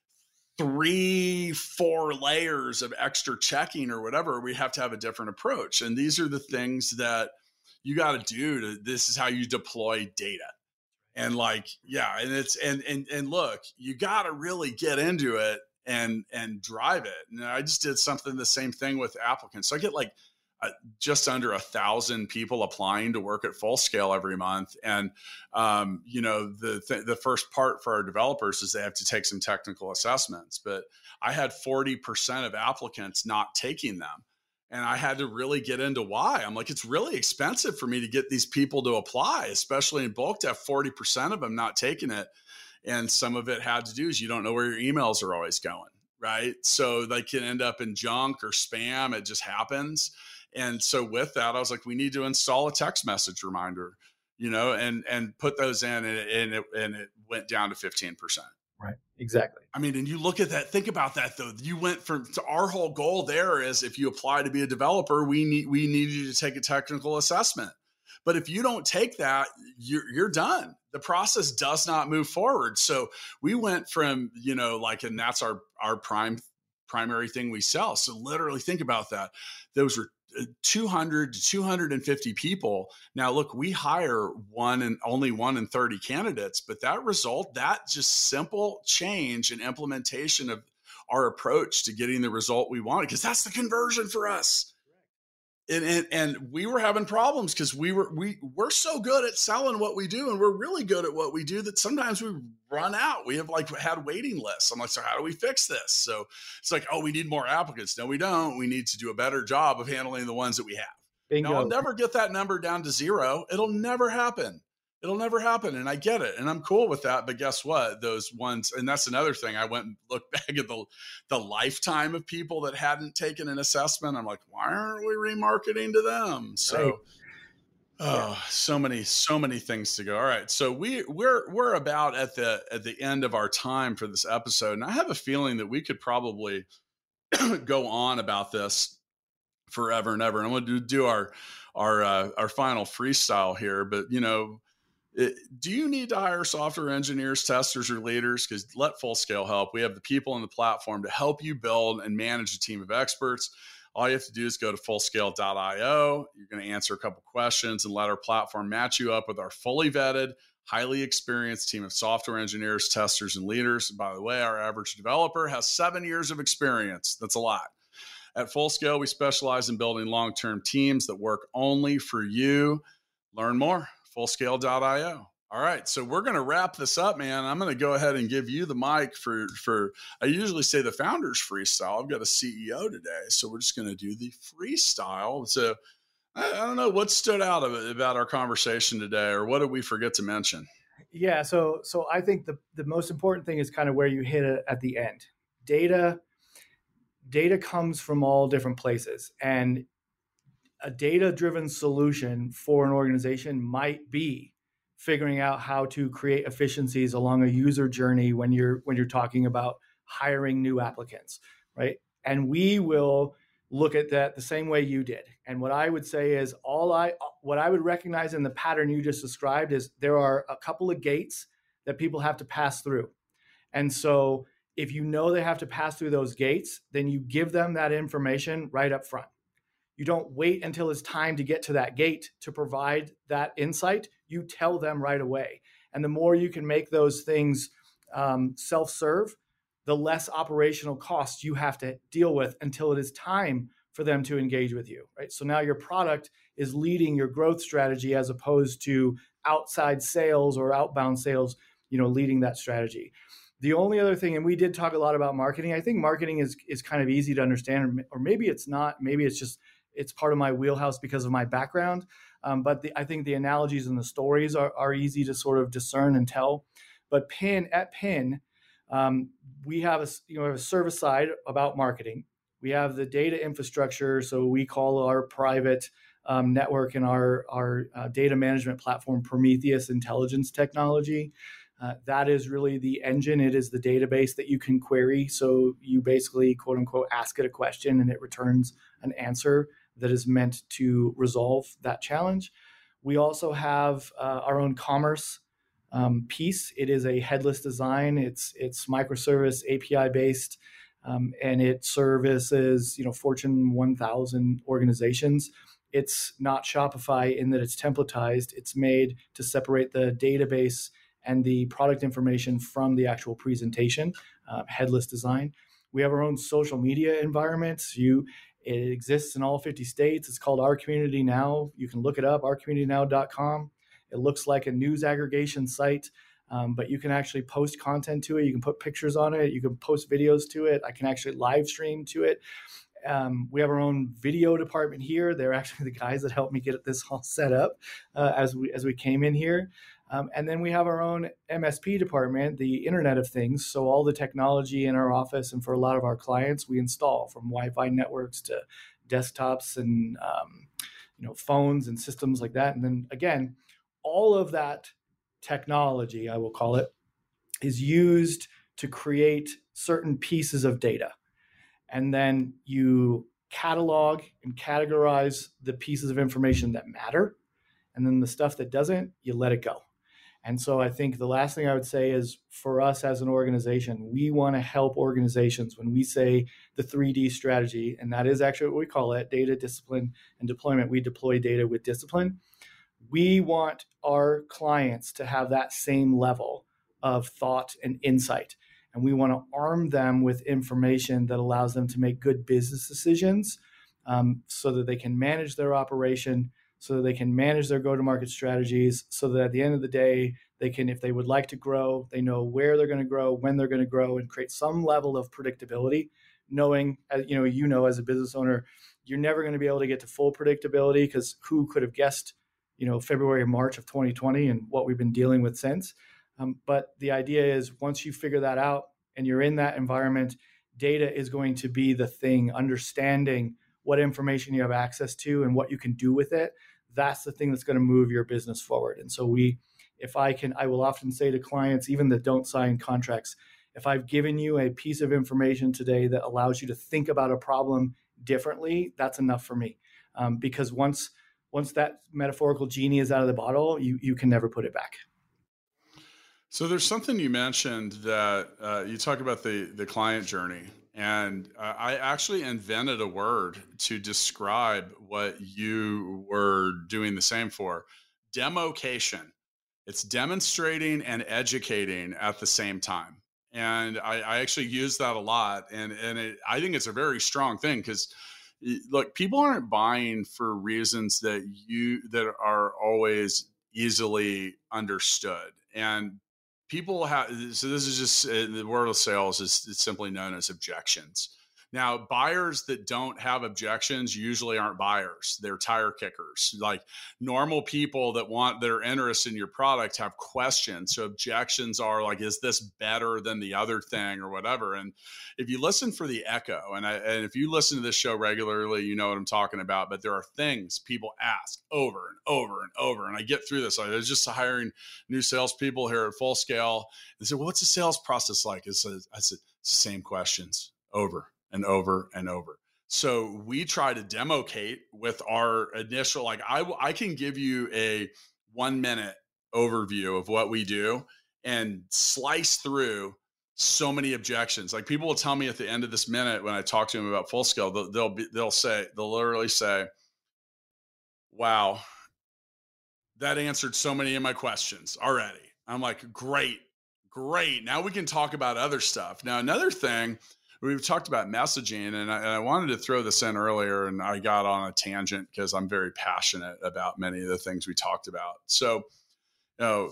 three, four layers of extra checking or whatever. We have to have a different approach. And these are the things that you got to do to, this is how you deploy data. And like, yeah. And it's, and, and, and look, you got to really get into it and, and drive it. And I just did something, the same thing with applicants. So I get like uh, just under a thousand people applying to work at Full Scale every month. And, um, you know, the, th- the first part for our developers is they have to take some technical assessments, but I had forty percent of applicants not taking them. And I had to really get into why. I'm like, it's really expensive for me to get these people to apply, especially in bulk, to have forty percent of them not taking it. And some of it had to do is you don't know where your emails are always going, right? So they can end up in junk or spam. It just happens. And so with that, I was like, we need to install a text message reminder, you know, and, and put those in, and it, and it, and it went down to fifteen percent. Right. Exactly. I mean, and you look at that, think about that though. You went from, to our whole goal there is if you apply to be a developer, we need, we need you to take a technical assessment. But if you don't take that, you're, you're done. The process does not move forward. So we went from, you know, like, and that's our, our prime primary thing we sell. So literally think about that. Those were two hundred to two hundred fifty people. Now look, we hire one and only one in thirty candidates, but that result, that just simple change and implementation of our approach to getting the result we wanted, because that's the conversion for us. And, and, and we were having problems because we were, we we're so good at selling what we do. And we're really good at what we do that sometimes we run out. We have like had waiting lists. I'm like, so how do we fix this? So it's like, oh, we need more applicants. No, we don't. We need to do a better job of handling the ones that we have. Bingo. Now, I'll never get that number down to zero. It'll never happen. It'll never happen. And I get it. And I'm cool with that. But guess what? Those ones, and that's another thing. I went and looked back at the, the lifetime of people that hadn't taken an assessment. I'm like, why aren't we remarketing to them? So, right. oh, yeah. so many, so many things to go. All right. So we we're, we're about at the, at the end of our time for this episode. And I have a feeling that we could probably go on about this forever and ever. And I'm going to do our, our, uh, our final freestyle here, but you know, It, do you need to hire software engineers, testers, or leaders? Because let Full Scale help. We have the people and the platform to help you build and manage a team of experts. All you have to do is go to full scale dot io. You're going to answer a couple questions and let our platform match you up with our fully vetted, highly experienced team of software engineers, testers, and leaders. And by the way, our average developer has seven years of experience. That's a lot. At Full Scale, we specialize in building long-term teams that work only for you. Learn more. full scale dot io. All right. So we're going to wrap this up, man. I'm going to go ahead and give you the mic for, for, I usually say the founders freestyle. I've got a C E O today. So we're just going to do the freestyle. So I, I don't know what stood out of it about our conversation today, or what did we forget to mention? Yeah. So, so I think the, the most important thing is kind of where you hit it at the end. Data, data comes from all different places, and a data-driven solution for an organization might be figuring out how to create efficiencies along a user journey when you're when you're talking about hiring new applicants, right? And we will look at that the same way you did. And what I would say is all I what I would recognize in the pattern you just described is there are a couple of gates that people have to pass through. And so if you know they have to pass through those gates, then you give them that information right up front. You don't wait until it's time to get to that gate to provide that insight. You tell them right away. And the more you can make those things um, self-serve, the less operational costs you have to deal with until it is time for them to engage with you, right? So now your product is leading your growth strategy as opposed to outside sales or outbound sales, you know, leading that strategy. The only other thing, and we did talk a lot about marketing. I think marketing is is kind of easy to understand, or maybe it's not. Maybe it's just it's part of my wheelhouse because of my background. Um, but the, I think the analogies and the stories are, are easy to sort of discern and tell. But Pin at Pin, um, we have a you know a service side about marketing. We have the data infrastructure, so we call our private um, network and our our uh, data management platform Prometheus Intelligence Technology. Uh, that is really the engine. It is the database that you can query. So you basically, quote unquote, ask it a question and it returns an answer that is meant to resolve that challenge. We also have uh, our own commerce um, piece. It is a headless design. It's it's microservice A P I based, um, and it services you know Fortune one thousand organizations. It's not Shopify in that it's templatized. It's made to separate the database and the product information from the actual presentation, uh, headless design. We have our own social media environments. You, it exists in all fifty states. It's called Our Community Now. You can look it up, our community now dot com. It looks like a news aggregation site, um, but you can actually post content to it. You can put pictures on it. You can post videos to it. I can actually live stream to it. Um, we have our own video department here. They're actually the guys that helped me get this all set up uh, as we as we came in here. Um, and then we have our own M S P department, the Internet of Things. So all the technology in our office and for a lot of our clients, we install from Wi-Fi networks to desktops and um, you know phones and systems like that. And then again, all of that technology, I will call it, is used to create certain pieces of data. And then you catalog and categorize the pieces of information that matter. And then the stuff that doesn't, you let it go. And so I think the last thing I would say is for us as an organization, we want to help organizations when we say the three D strategy, and that is actually what we call it, data, discipline, and deployment. We deploy data with discipline. We want our clients to have that same level of thought and insight. And we want to arm them with information that allows them to make good business decisions um, so that they can manage their operation, so that they can manage their go-to-market strategies, so that at the end of the day, they can, if they would like to grow, they know where they're going to grow, when they're going to grow, and create some level of predictability, knowing, you know, you know, as a business owner, you're never going to be able to get to full predictability because who could have guessed, you know, February or March of twenty twenty and what we've been dealing with since. Um, but the idea is once you figure that out and you're in that environment, data is going to be the thing, understanding what information you have access to and what you can do with it. That's the thing that's going to move your business forward. And so we, if I can, I will often say to clients, even that don't sign contracts, if I've given you a piece of information today that allows you to think about a problem differently, that's enough for me. Um, because once once that metaphorical genie is out of the bottle, you you can never put it back. So there's something you mentioned that uh, you talk about the the client journey. And uh, I actually invented a word to describe what you were doing the same for. Democation. It's demonstrating and educating at the same time. And I, I actually use that a lot. And, and it, I think it's a very strong thing because, look, people aren't buying for reasons that you that are always easily understood. And people have, so this is just, uh, the world of sales is it's simply known as objections. Now, buyers that don't have objections usually aren't buyers. They're tire kickers. Like normal people that want, that are interested in your product have questions. So objections are like, is this better than the other thing or whatever? And if you listen for the echo, and, I, and if you listen to this show regularly, you know what I'm talking about, but there are things people ask over and over and over. And I get through this. I was just hiring new salespeople here at Full Scale. They said, well, what's the sales process like? I said, I said, same questions over and over and over. So we try to democate with our initial, like I, I can give you a one minute overview of what we do and slice through so many objections. Like people will tell me at the end of this minute when I talk to them about Full Scale, they'll, they'll be, they'll say, they'll literally say, wow, that answered so many of my questions already. I'm like, great. Great. Now we can talk about other stuff. Now, another thing, we've talked about messaging, and I, and I wanted to throw this in earlier, and I got on a tangent because I'm very passionate about many of the things we talked about. So, you know,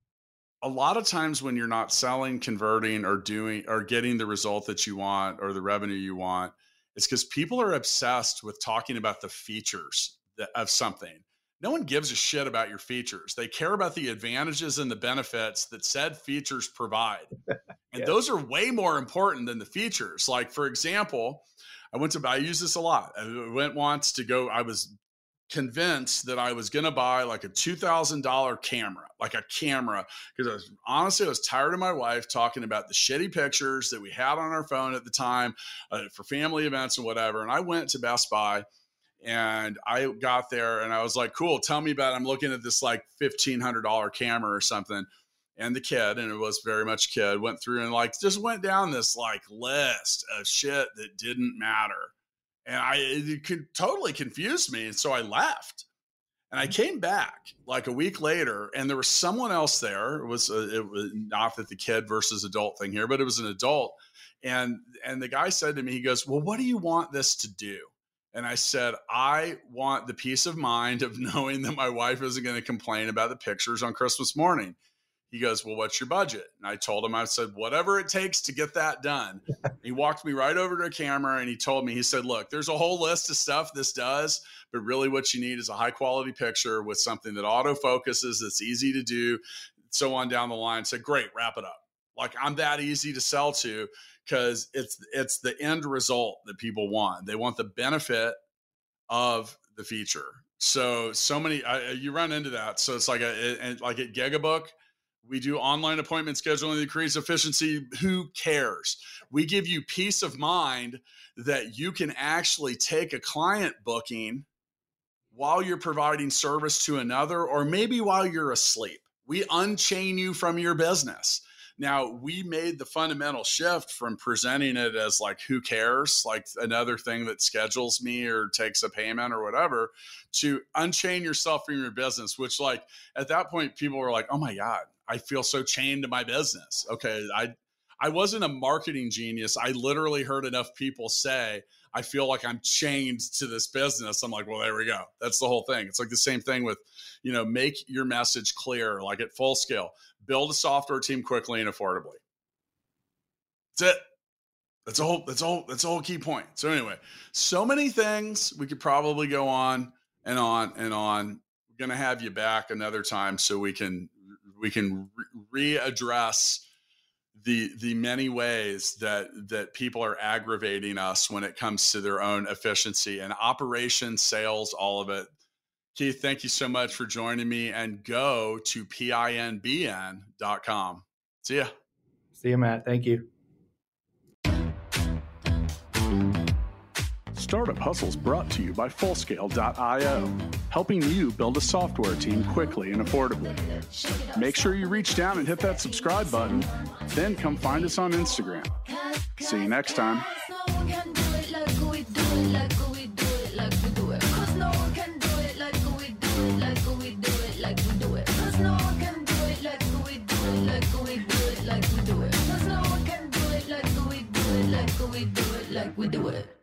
a lot of times when you're not selling, converting, or doing, or getting the result that you want or the revenue you want, it's because people are obsessed with talking about the features that, of something. No one gives a shit about your features. They care about the advantages and the benefits that said features provide. And yeah. those are way more important than the features. Like, for example, I went to, I use this a lot. I went once to go, I was convinced that I was going to buy like a two thousand dollars camera, like a camera. Because I was, honestly, I was tired of my wife talking about the shitty pictures that we had on our phone at the time uh, for family events and whatever. And I went to Best Buy. And I got there and I was like, cool, tell me about it. I'm looking at this like fifteen hundred dollars camera or something. And the kid, and it was very much kid, went through and like just went down this like list of shit that didn't matter. And I, it could totally confused me. And so I left and I came back like a week later and there was someone else there. It was, a, it was not that the kid versus adult thing here, but it was an adult. And, and the guy said to me, he goes, well, what do you want this to do? And I said, I want the peace of mind of knowing that my wife isn't going to complain about the pictures on Christmas morning. He goes, well, what's your budget? And I told him, I said, whatever it takes to get that done. He walked me right over to a camera and he told me, he said, look, there's a whole list of stuff this does, but really what you need is a high quality picture with something that autofocuses, that's easy to do, so on down the line. I said, great, wrap it up. Like, I'm that easy to sell to. Because it's it's the end result that people want. They want the benefit of the feature. So so many uh, you run into that. So it's like a it, like at Gigabook, we do online appointment scheduling to increase efficiency. Who cares? We give you peace of mind that you can actually take a client booking while you're providing service to another, or maybe while you're asleep. We unchain you from your business. Now, we made the fundamental shift from presenting it as like, who cares? Like another thing that schedules me or takes a payment or whatever, to unchain yourself from your business, which like at that point, people were like, oh my God, I feel so chained to my business. Okay. I, I wasn't a marketing genius. I literally heard enough people say, I feel like I'm chained to this business. I'm like, well, there we go. That's the whole thing. It's like the same thing with, you know, make your message clear, like at full scale. Build a software team quickly and affordably. That's it. That's a whole, that's all, that's a whole key point. So anyway, so many things. We could probably go on and on and on. We're going to have you back another time so we can, we can re- readdress the, the many ways that, that people are aggravating us when it comes to their own efficiency and operations, sales, all of it. Keith, thank you so much for joining me, and go to P I N B N dot com. See ya. See you, Matt. Thank you. Startup Hustles brought to you by Fullscale dot io, helping you build a software team quickly and affordably. Make sure you reach down and hit that subscribe button, then come find us on Instagram. See you next time. Like we do it.